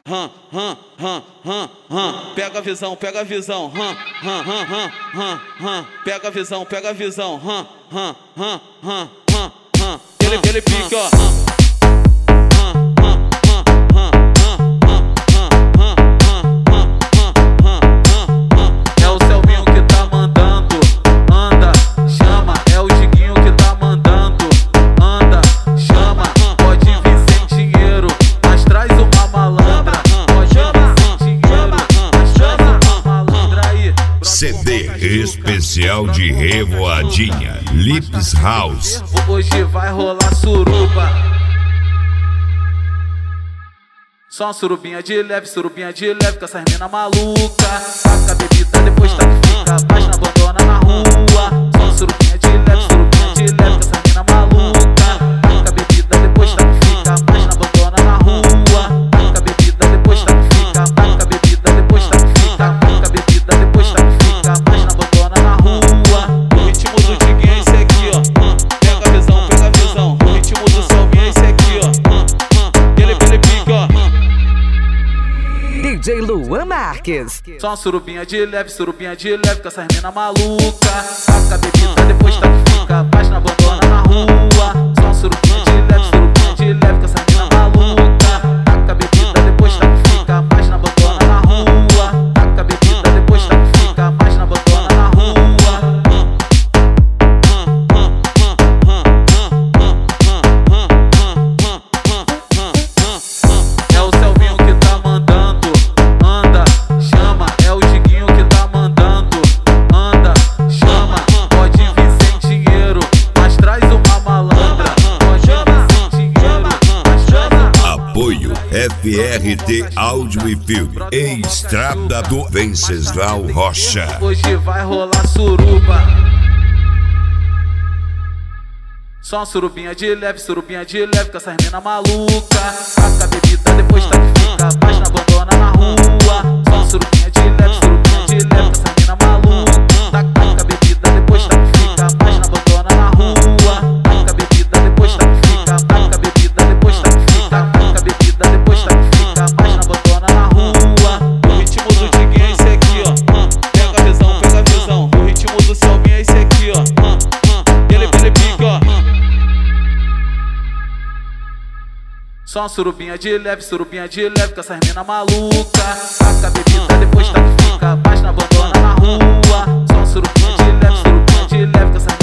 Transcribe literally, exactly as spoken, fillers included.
hum, hum, hum, hum, hum. Pega a visão, pega a visão, hum, hum, hum, hum, hum, hum. Pega a visão, pega a visão, hum, hum, hum, hum, hum, hum. Ele, ele pica, ó. C D especial de Revoadinha, Lips House. Hoje vai rolar suruba. Só uma surubinha de leve, surubinha de leve com essas mina maluca. Taca a bebida, depois tá que fica, mas não abandona na rua. Só uma surubinha de leve, surubinha de leve com essas mina maluca. Taca a bebida, depois tá que fica, mas não abandona na rua. Taca a bebida, depois tá que fica, taca a bebida, depois tá que fica, taca a bebida, depois tá que fica, mas não abandona na rua. O ritmo do Diguinho é esse aqui, ó. Pega a visão, pega a visão. O ritmo do Selvinho é esse aqui, ó. Ele, ele pica, ó. D J Luan Marques. Só uma surubinha de leve, surubinha de leve com essas mina maluca. Taca a bebida, depois tá que fica, mas não abandona na rua. Só uma surubinha de leve, surubinha de leve com essas mina maluca. Taca a bebida, depois tá que fica, mas não abandona na rua. Taca a bebida, depois tá que fica, mas não abandona na rua. É o Selvinho que tá mandando, anda, chama. É o Diguinho que tá mandando, anda, chama. Pode vir sem dinheiro, mas traz uma malandra. Pode vir sem dinheiro, mas traz uma. Apoio F R T Áudio e Filme, em Estrada do Venceslau Rocha. Hoje vai rolar suruba. Só uma surubinha de leve, surubinha de leve com essas mina maluca. Taca a bebida, depois tá que fica, mas não abandona na rua. Só uma surubinha de leve, surubinha de leve com essas mina maluca. Taca a bebida, depois tá que fica, mas não abandona na rua. Taca a bebida, depois tá que fica, taca a bebida, depois tá que fica, taca a bebida, depois tá que fica, mas não abandona na rua. O ritmo do Diguinho é esse aqui, ó. Pega a visão, pega a visão. O ritmo do Selvinho é esse aqui, ó. Ele, ele pica, ó. Só uma surubinha de leve, surubinha de leve com essas mina maluca. Taca a bebida, depois tá que fica, mas não abandona na rua. Só uma surubinha de leve, surubinha de leve com essas